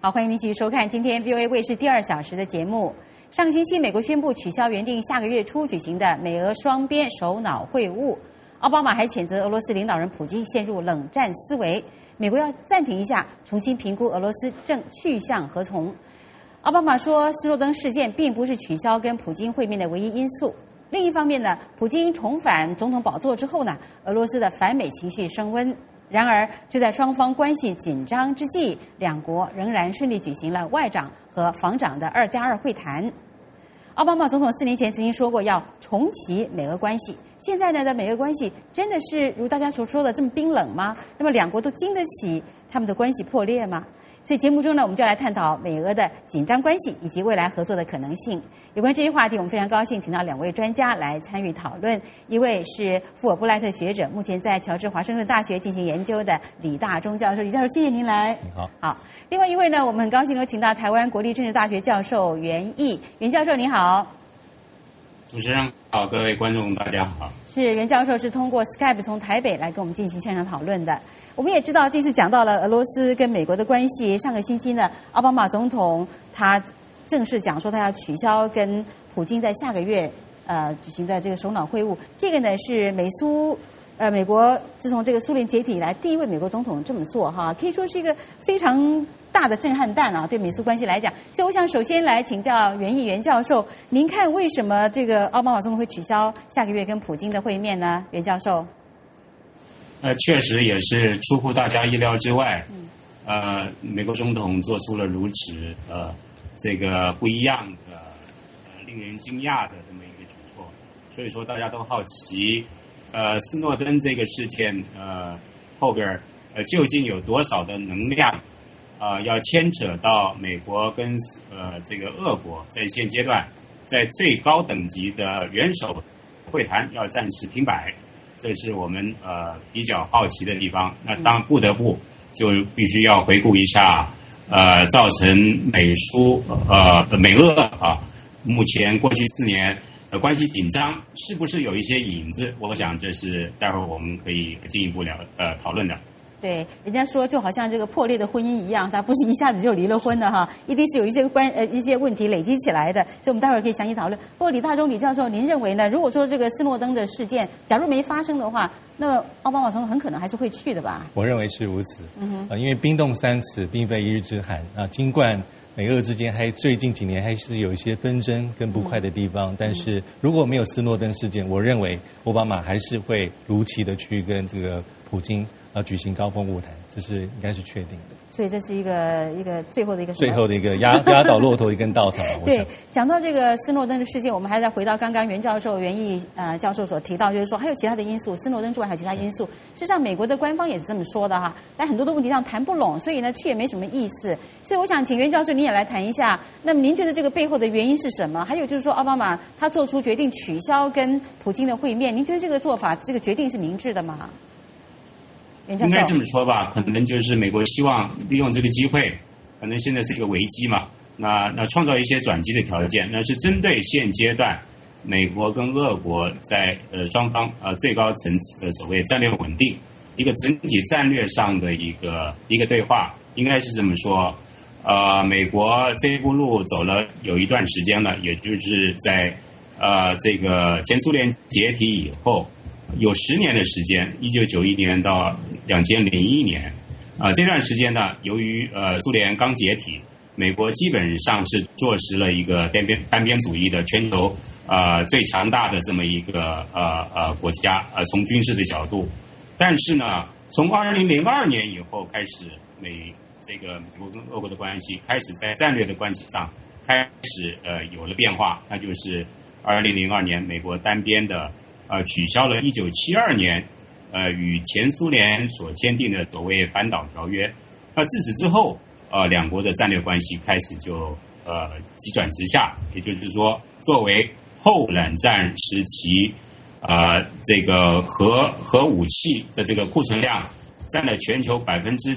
好，欢迎您继续收看今天 VOA 卫视第2小时的节目。上个星期，美国宣布取消原定下个月初举行的美俄双边首脑会晤。奥巴马还谴责俄罗斯领导人普京陷入冷战思维，美国要暂停一下，重新评估俄罗斯正去向何从。奥巴马说，斯诺登事件并不是取消跟普京会面的唯一因素。另一方面呢，普京重返总统宝座之后呢，俄罗斯的反美情绪升温。然而，就在双方关系紧张之际，两国仍然顺利举行了外长和防长的2+2会谈。奥巴马总统4年前曾经说过要重启美俄关系，现在呢的美俄关系真的是如大家所说的这么冰冷吗？那么两国都经得起他们的关系破裂吗？所以节目中呢，我们就来探讨美俄的紧张关系以及未来合作的可能性。有关这些话题，我们非常高兴请到2位专家来参与讨论。一位是富尔布莱特学者，目前在乔治华盛顿大学进行研究的李大中教授。李教授，谢谢您来。 你好。 好。另外一位呢，我们很高兴有请到台湾国立政治大学教授袁毅。袁教授你好。 主持人好，各位观众大家好。 是袁教授是通过 Skype 从台北来跟我们进行线上讨论的。我们也知道，这次讲到了俄罗斯跟美国的关系。上个星期呢，奥巴马总统他正式讲说，他要取消跟普京在下个月举行的这个首脑会晤。这个呢是美国自从这个苏联解体以来第一位美国总统这么做哈，可以说是一个非常大的震撼弹啊，对美苏关系来讲。所以我想首先来请教袁教授，您看为什么这个奥巴马总统会取消下个月跟普京的会面呢？袁教授。 确实也是出乎大家意料之外。美国总统做出了如此这个不一样的令人惊讶的这么一个举措，所以说大家都好奇斯诺登这个事件后边究竟有多少的能量要牵扯到美国跟这个俄国在现阶段在最高等级的元首会谈要暂时停摆。这是我们比较好奇的地方。那当然不得不就必须要回顾一下造成美俄目前过去4年关系紧张是不是有一些影子？我想这是待会儿我们可以进一步讨论的。 对，人家说就好像这个破裂的婚姻一样，它不是一下子就离了婚的哈，一定是有一些问题累积起来的，所以我们待会儿可以详细讨论。不过李大中李教授，您认为呢？如果说这个斯诺登的事件假如没发生的话，那么奥巴马总统很可能还是会去的吧？ 我认为是如此。因为冰冻三尺并非一日之寒啊，尽管美俄之间最近几年还是有一些纷争跟不快的地方，但是如果没有斯诺登事件，我认为奥巴马还是会如期的去跟这个普京举行高峰晤谈，这是应该是确定的。 所以这是一个最后的一个压倒骆驼一根稻草。 对，讲到这个斯诺登的事件，我们还再回到刚刚袁毅教授所提到，就是说还有其他的因素，斯诺登之外还有其他因素。事实上，美国的官方也是这么说的哈，但很多的问题上谈不拢，所以呢去也没什么意思。所以我想请袁教授您也来谈一下，那么您觉得这个背后的原因是什么？还有就是说，奥巴马他做出决定取消跟普京的会面，您觉得这个做法这个决定是明智的吗？ 应该这么说吧，可能就是美国希望利用这个机会，可能现在是一个危机嘛，那创造一些转机的条件，那是针对现阶段美国跟俄国在双方最高层次的所谓战略稳定，一个整体战略上的一个对话，应该是这么说。美国这一步路走了有一段时间了，也就是在这个前苏联解体以后。有10年的时间，1991年到2001年，这段时间呢，由于苏联刚解体，美国基本上是坐实了一个单边主义的全球最强大的这么一个国家，从军事的角度。但是呢，从2002年以后开始，美国跟俄国的关系开始在战略的关系上开始有了变化，那就是2002年美国单边的。取消了1972年与前苏联所签订的所谓反导条约。自此之后两国的战略关系开始就急转直下，也就是说，作为后冷战时期这个核武器的这个库存量占了全球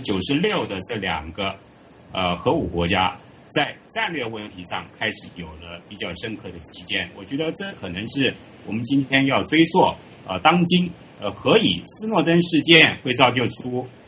96%的这2个核武国家，在战略问题上开始有了比较深刻的基建。我觉得这可能是我们今天要追溯当今何以斯诺登事件会造就出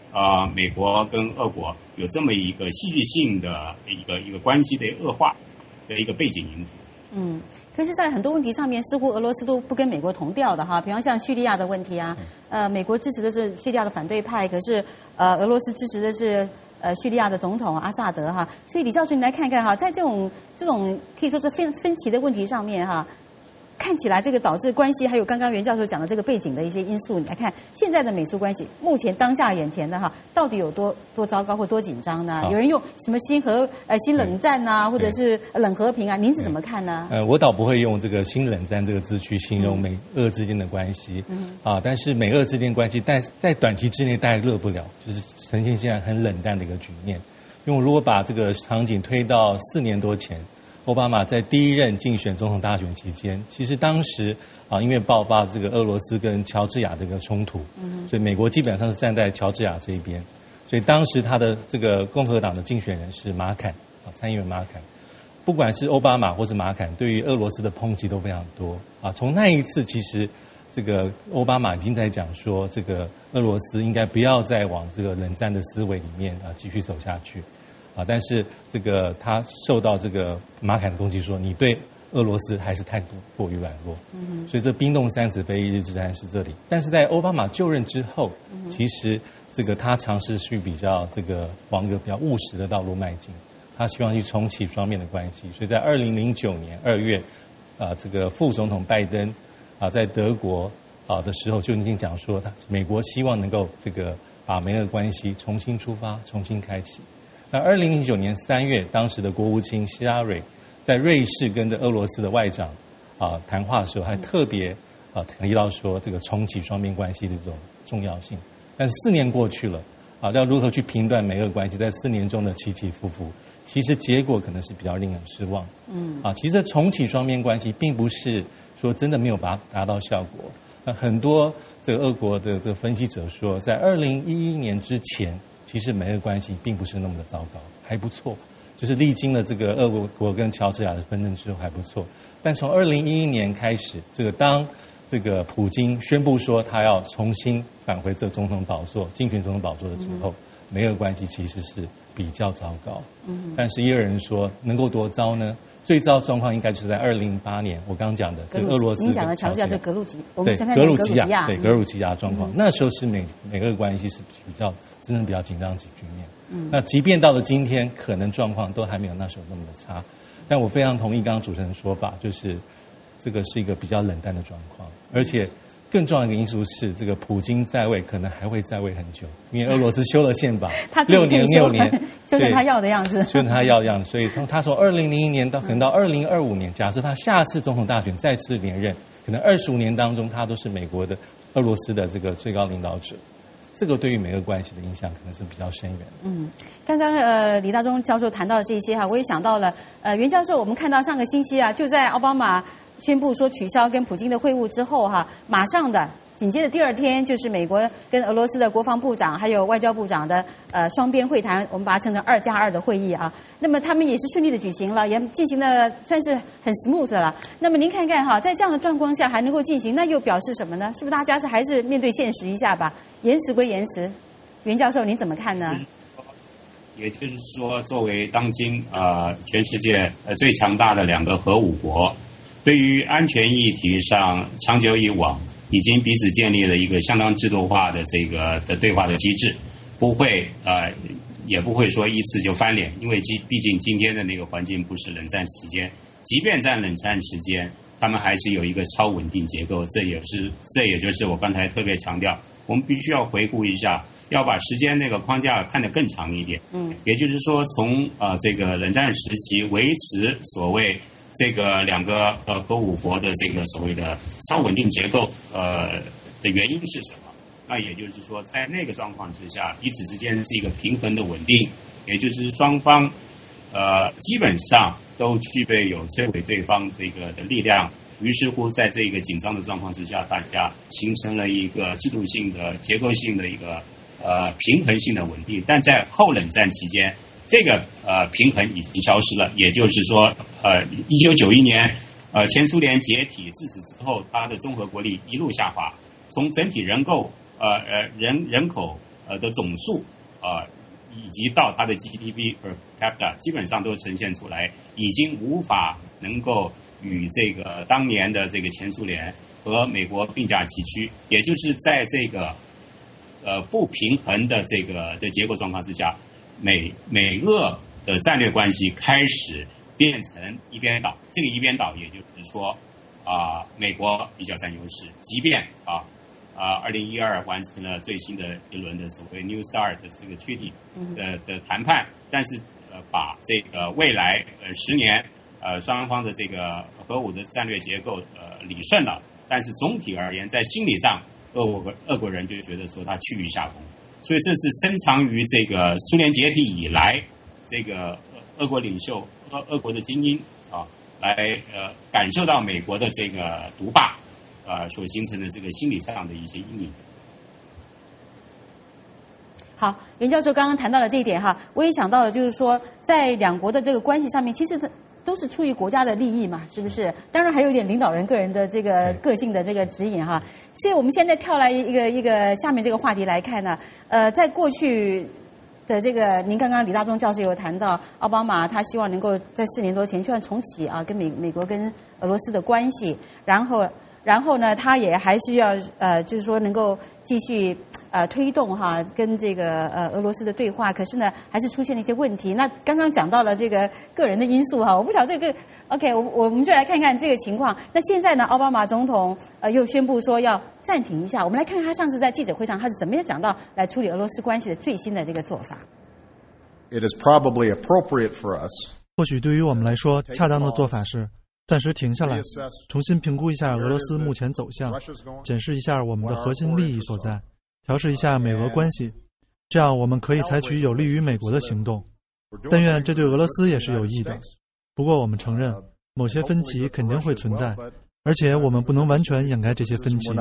美国跟俄国有这么一个戏剧性的一个关系的恶化的一个背景因素。 可是，在很多问题上面，似乎俄罗斯都不跟美国同调的哈。比方像叙利亚的问题啊，美国支持的是叙利亚的反对派，可是俄罗斯支持的是叙利亚的总统阿萨德哈。所以李教授，你来看看哈，在这种可以说是分歧的问题上面哈，看起来这个导致关系，还有刚刚袁教授讲的这个背景的一些因素，你来看现在的美苏关系，目前当下眼前的哈，到底有多糟糕或多紧张呢？有人用什么新冷战啊，或者是冷和平啊？您是怎么看呢？ 我倒不会用这个新冷战这个字去形容美俄之间的关系，但是美俄之间关系在短期之内大概热不了，就是呈现现在很冷淡的一个局面。因为如果把这个场景推到4年多前。奥巴马在第一任竞选总统大选期间，其实当时因为爆发这个俄罗斯跟乔治亚这个冲突，所以美国基本上是站在乔治亚这一边，所以当时他的这个共和党的竞选人是马坎参议员马坎，不管是奥巴马或是马坎，对于俄罗斯的抨击都非常多从那一次，其实这个奥巴马已经在讲说，这个俄罗斯应该不要再往这个冷战的思维里面继续走下去。但是这个他受到这个马坎的攻击说，你对俄罗斯还是态度过于软弱，所以这冰冻三尺非一日之寒是这里。但是在奥巴马就任之后，其实这个他尝试去比较这个往一个比较务实的道路迈进，他希望去重启双边的关系。所以在2009年2月，这个副总统拜登在德国的时候就已经讲说，美国希望能够这个把美俄关系重新出发，重新开启。那2009年3月，当时的国务卿希拉蕊在瑞士跟着俄罗斯的外长谈话的时候，还特别提到说这个重启双边关系的这种重要性。但是4年过去了要如何去评断美俄关系在4年中的起起伏伏，其实结果可能是比较令人失望。其实重启双边关系并不是说真的没有达到效果。那很多这个俄国的这个分析者说，在2011年之前。其实美俄关系并不是那么的糟糕，还不错，就是历经了这个俄国跟乔治亚的纷争之后还不错。但从2011年开始，当这个普京宣布说他要重新返回这总统宝座，竞选总统宝座的时候，美俄关系其实是比较糟糕。但是也有人说能够多糟呢？最糟状况应该就是在2008年，我刚刚讲的这个俄罗斯您讲的乔治亚就格鲁吉， 对格鲁吉亚，对格鲁吉亚状况，那时候是美俄关系是真正比较紧张的局面。那即便到了今天，可能状况都还没有那时候那么的差。但我非常同意刚刚主持人的说法，就是这个是一个比较冷淡的状况，而且更重要的一个因素是，这个普京在位可能还会在位很久，因为俄罗斯修了宪法，6年修成他要的样子， 修成他要的样子。所以他从2001年可能到2025年，假设他下次总统大选再次连任，可能25年当中他都是美国的俄罗斯的这个最高领导者。这个对于美俄关系的影响可能是比较深远。 刚刚李大中教授谈到的这些我也想到了袁教授，我们看到上个星期就在奥巴马宣布说取消跟普京的会晤之后马上的紧接着第二天就是美国跟俄罗斯的国防部长还有外交部长的双边会谈，我们把它称成2+2的会议那么他们也是顺利的举行了，也进行的算是很 smooth 了。那么您看看在这样的状况下还能够进行，那又表示什么呢？是不是大家还是面对现实一下吧？言辞归言辞，袁教授您怎么看呢？ 也就是说，作为当今全世界最强大的2个核武国，对于安全议题上长久以往已经彼此建立了一个相当制度化的这个的对话的机制，不会也不会说一次就翻脸，因为毕竟今天的那个环境不是冷战期间，即便在冷战时间，他们还是有一个超稳定结构，这也就是我刚才特别强调，我们必须要回顾一下，要把时间那个框架看得更长一点。也就是说，从这个冷战时期维持所谓这个2个核武国的这个所谓的超稳定结构的原因是什么？那也就是说，在那个状况之下，彼此之间是一个平衡的稳定，也就是双方基本上都具备有摧毁对方这个的力量。于是乎，在这个紧张的状况之下，大家形成了一个制度性的、结构性的一个平衡性的稳定。但在后冷战期间，这个平衡已经消失了。也就是说，1991年前苏联解体，自此之后，它的综合国力一路下滑，从整体人口的总数以及到它的 GDP per capita 基本上都呈现出来，已经无法能够与这个当年的这个前苏联和美国并驾齐驱，也就是在这个不平衡的这个的结构状况之下，美俄的战略关系开始变成一边倒。这个一边倒，也就是说美国比较占优势，即便2012完成了最新的一轮的所谓 New START 的这个 Treaty 的谈判，但是把这个未来10年双方的这个核武的战略结构理顺了，但是总体而言，在心理上，俄国人就觉得说他趋于下风，所以这是深藏于这个苏联解体以来，这个俄国领袖、俄国的精英来感受到美国的这个独霸所形成的这个心理上的一些阴影。 好，袁教授刚刚谈到了这一点哈，我也想到了，就是说在两国的这个关系上面，其实都是出于国家的利益嘛，是不是？当然还有一点领导人个人的这个个性的这个指引哈。所以我们现在跳来一个下面这个话题来看呢，在过去的这个，您刚刚李大中教授有谈到，奥巴马他希望能够在4年多前希望重启跟美国跟俄罗斯的关系，然后呢，他也还是要就是说能够继续推动跟这个俄罗斯的对话，可是呢，还是出现了一些问题。那刚刚讲到了这个个人的因素我不晓得这个 OK， 我们就来看看这个情况。那现在呢，奥巴马总统又宣布说要暂停一下。我们来看看他上次在记者会上他是怎么样讲到来处理俄罗斯关系的最新的这个做法。 It is probably appropriate for us. 或许对于我们来说，恰当的做法是暂时停下来，重新评估一下俄罗斯目前走向，检视一下我们的核心利益所在，调试一下美俄关系，这样我们可以采取有利于美国的行动。但愿这对俄罗斯也是有益的。不过我们承认，某些分歧肯定会存在，而且我们不能完全掩盖这些分歧。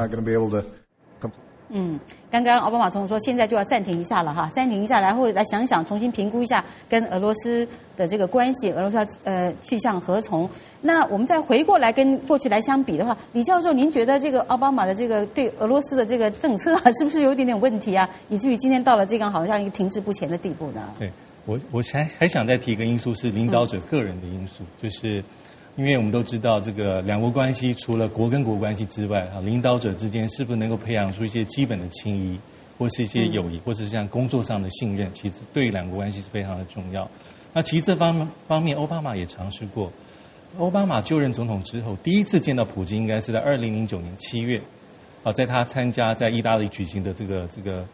刚刚奥巴马总统说现在就要暂停一下了暂停一下，然后来想想，重新评估一下跟俄罗斯的这个关系，俄罗斯要去向何从。那我们再回过来跟过去来相比的话，李教授，您觉得这个奥巴马的这个对俄罗斯的这个政策是不是有一点点问题以至于今天到了这样好像一个停滞不前的地步呢？ 对，我还想再提一个因素是领导者个人的因素，就是因为我们都知道这个两国关系除了国跟国关系之外领导者之间是不是能够培养出一些基本的情谊，或是一些友谊，或是像工作上的信任，其实对两国关系是非常的重要。那其实这方面奥巴马也尝试过。奥巴马就任总统之后，第一次见到普京应该是在2009年7月在他参加在意大利举行的这个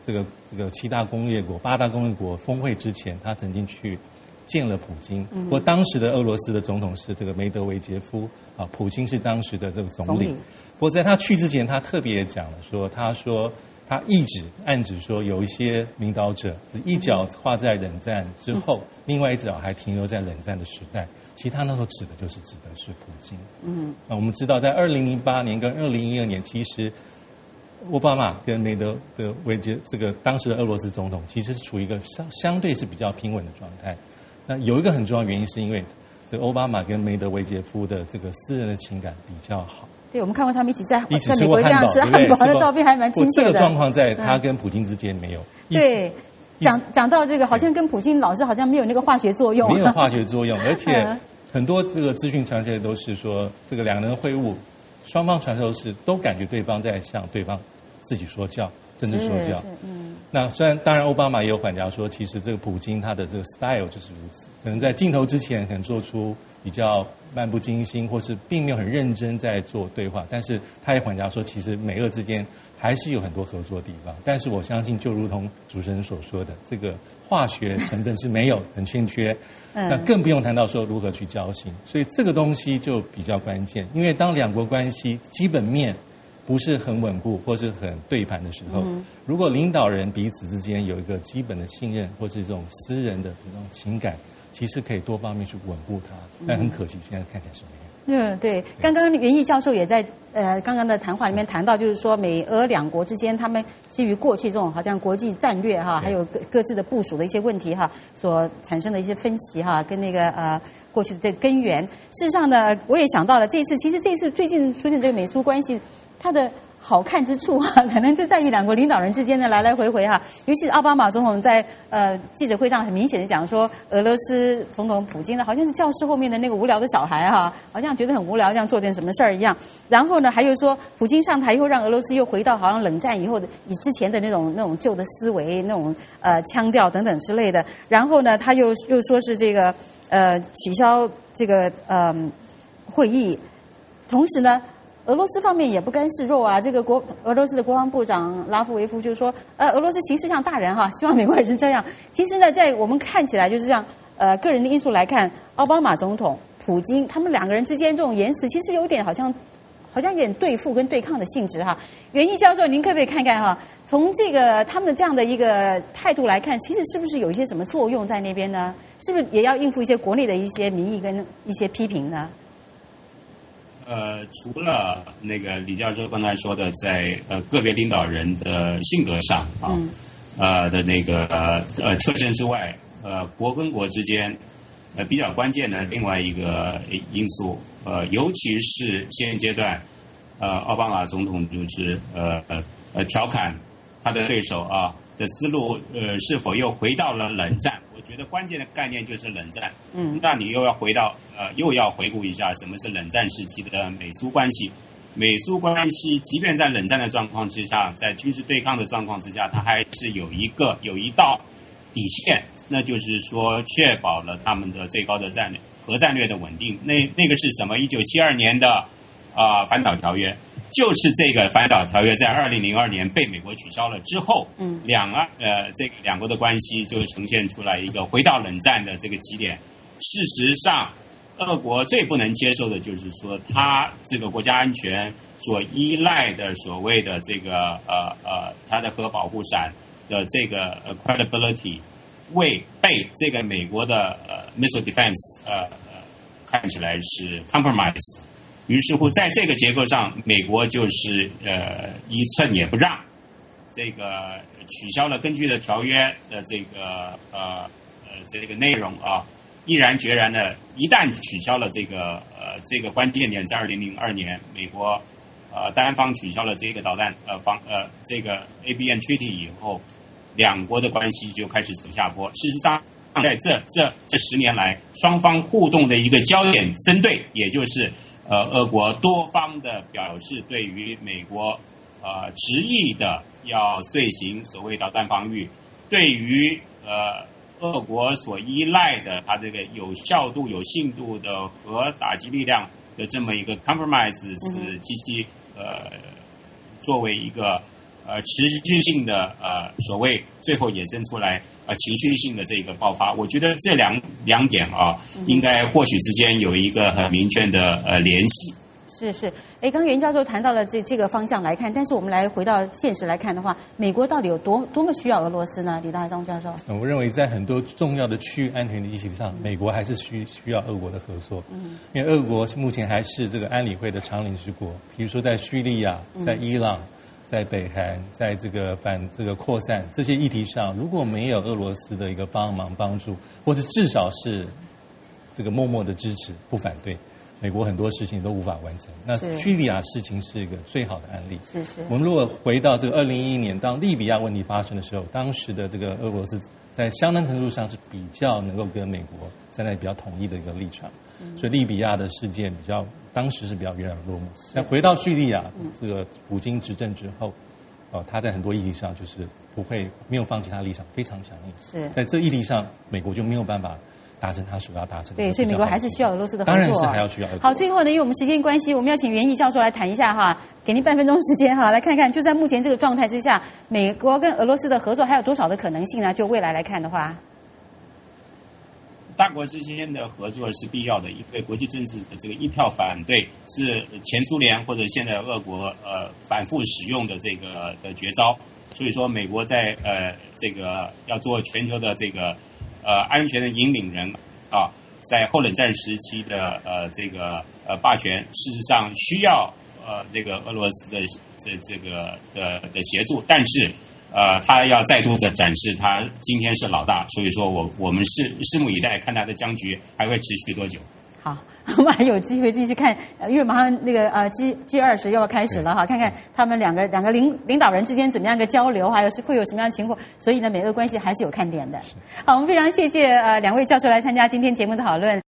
7大工业国、8大工业国峰会之前，他曾经去见了普京。不过当时的俄罗斯的总统是这个梅德韦杰夫普京是当时的这个总理。不过在他去之前，他特别讲了说，他暗指说有一些领导者是一脚跨在冷战之后，另外一脚还停留在冷战的时代。其实他那时候指的是普京。那我们知道，在2008年跟2012年，其实奥巴马跟梅德韦杰这个当时的俄罗斯总统，其实是处于一个相对是比较平稳的状态。那有一个很重要的原因，是因为这个奥巴马跟梅德韦杰夫的这个私人的情感比较好。对， 我们看过他们一起在美国这样吃汉堡的照片，还蛮亲切的。 这个状况在他跟普京之间没有。 对，讲到这个，好像跟普京老师好像没有那个化学作用。 没有化学作用，而且很多这个资讯传出来都是说，这个两人的会晤，双方传授是都感觉对方在向对方自己说教，真正说教。那当然奥巴马也有反驳说，其实这个普京他的这个 style 就是如此，可能在镜头之前可能做出比较漫不经心，或是并没有很认真在做对话，但是他也反驳说，其实美俄之间还是有很多合作的地方。但是我相信，就如同主持人所说的，这个化学成分是没有，很欠缺。那更不用谈到说如何去交心，所以这个东西就比较关键。因为当两国关系基本面不是很稳固或是很对盘的时候，如果领导人彼此之间有一个基本的信任，或是这种私人的这种情感，其实可以多方面去稳固它。但很可惜，现在看起来是没有。 对，刚刚袁毅教授也在刚刚的谈话里面谈到，就是说美俄两国之间，他们基于过去这种好像国际战略还有各自的部署的一些问题所产生的一些分歧跟那个过去的这个根源。事实上呢，我也想到了这一次，其实这一次最近出现这个美苏关系，它的好看之处啊，可能就在于两国领导人之间的来来回回哈。尤其是奥巴马总统在记者会上很明显的讲说，俄罗斯总统普京呢，好像是教室后面的那个无聊的小孩哈，好像觉得很无聊，这样做点什么事儿一样。然后呢，还有说普京上台以后，让俄罗斯又回到好像冷战以后的以之前的那种旧的思维、那种腔调等等之类的。然后呢，他又说是这个取消这个会议，同时呢。俄罗斯方面也不甘示弱啊，这个俄罗斯的国防部长拉夫维夫就是说，俄罗斯行事像大人哈，希望美国也是这样。其实呢，在我们看起来就是这样，个人的因素来看，奥巴马总统、普京他们两个人之间这种言辞，其实有点好像有点对付跟对抗的性质哈。袁毅教授，您可不可以看看哈？从这个他们的这样的一个态度来看，其实是不是有一些什么作用在那边呢？是不是也要应付一些国内的一些民意跟一些批评呢？ 除了那个李教授刚才说的，在个别领导人的性格上的那个特征之外，国跟国之间比较关键的另外一个因素，尤其是现阶段，奥巴马总统就是调侃他的对手的思路是否又回到了冷战？我觉得关键的概念就是冷战。那你又要回顾一下什么是冷战时期的美苏关系。美苏关系即便在冷战的状况之下，在军事对抗的状况之下，它还是有一道底线，那就是说确保了他们的最高的核战略的稳定。那个是什么？1972年的反导条约。就是这个反导条约在2002年被美国取消了之后，这个两国的关系就呈现出来一个回到冷战的这个起点。事实上，俄国最不能接受的就是说，他这个国家安全所依赖的所谓的这个他的核保护伞的这个credibility， 被这个美国的missile defense 看起来是 compromise。于是乎，在这个结构上，美国就是一寸也不让，这个取消了根据的条约的这个内容毅然决然的，一旦取消了这个关键点，在2002年，美国单方取消了这个导弹这个 ABM Treaty 以后，两国的关系就开始走下坡。事实上，在这10年来，双方互动的一个焦点针对，也就是俄国多方的表示对于美国执意的要遂行所谓导弹防御，对于俄国所依赖的它这个有效度有信度的核打击力量的这么一个 compromise， 使机器作为一个持续性的所谓最后衍生出来情绪性的这个爆发。我觉得这两点应该或许之间有一个很明确的联系。 是，刚袁教授谈到了这个方向来看，但是我们来回到现实来看的话，美国到底有多么需要俄罗斯呢？李大中教授， 我认为在很多重要的区域安全的议题上，美国还是需要俄国的合作。因为俄国目前还是这个安理会的常任之国，比如说在叙利亚、在伊朗、在北韩，在这个反这个扩散这些议题上，如果没有俄罗斯的一个帮忙帮助，或者至少是这个默默的支持不反对，美国很多事情都无法完成。那叙利亚事情是一个最好的案例。 是。 我们如果回到这个2011年，当利比亚问题发生的时候，当时的这个俄罗斯在相当程度上是比较能够跟美国站在比较统一的一个立场，所以利比亚的事件当时是比较圆满落幕。但回到叙利亚，这个普京执政之后，他在很多议题上就是没有放弃他的立场，非常强硬。 是在这议题上，美国就没有办法达成他所要达成的。 对，所以美国还是需要俄罗斯的合作。 当然是还要需要俄罗斯。 好，最后呢，因为我们时间关系，我们要请袁毅教授来谈一下哈，给您半分钟时间哈，来看看就在目前这个状态之下，美国跟俄罗斯的合作还有多少的可能性呢？就未来来看的话。 大国之间的合作是必要的，因为国际政治的这个一票反对是前苏联或者现在俄国反复使用的这个的绝招。所以说，美国在这个要做全球的这个安全的引领人在后冷战时期的这个霸权，事实上需要这个俄罗斯的这个的协助，但是他要再度的展示他今天是老大，所以说我们拭目以待，看他的僵局还会持续多久。 好，我们还有机会继续看，因为马上那个G20又要开始了哈，看看他们两个领导人之间怎么样一个交流，还有会有什么样的情况，所以呢，美俄关系还是有看点的。好，我们非常谢谢2位教授来参加今天节目的讨论。